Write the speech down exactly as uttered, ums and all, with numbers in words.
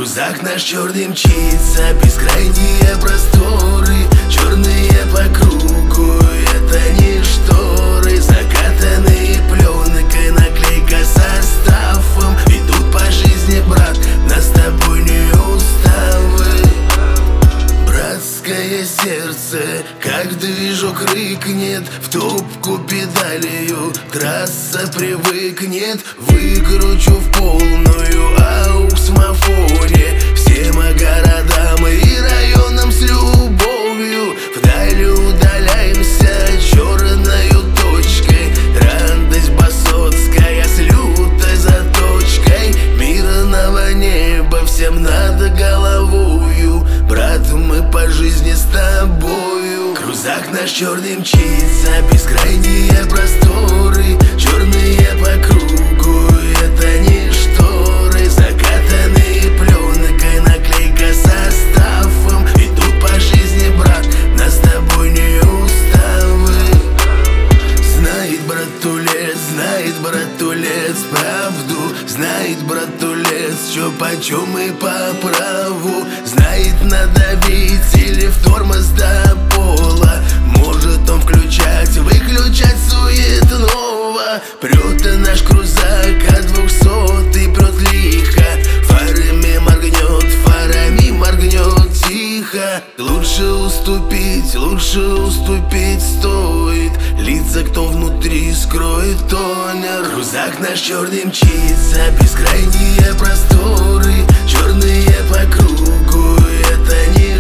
Крузак наш черный мчится, бескрайние просторы, черные по кругу, это не шторы. Закатанные пленкой, наклейка составом, идут по жизни, брат, нас с тобой не уставы. Братское сердце, как движок рыкнет, в топку педалью трасса привыкнет. Выкручу в полную ауксмофоне всем городам и районам с любовью. Вдаль удаляемся черною точкой, радость басотская с лютой заточкой. Мирного неба всем над головою, брат, мы по жизни с тобою. Крузак наш черный мчится, бескрайние просторы, черные по кругу, это не шторы. Закатанные пленкой, наклейка составом, идут по жизни, брат, нас с тобой не уставы. Знает братулец, знает братулец правду, знает братулец, чё почем и по праву. Знает надавить или в тормоз до пола, может он включать, выключать суетного. Прет наш крузак от двухсотый, прет лихо, фарами моргнет, фарами моргнет тихо. Лучше уступить, лучше уступить стоит, лица кто внутри скроет тонер. Крузак наш черный мчится, бескрайние просторы, черные по кругу, это не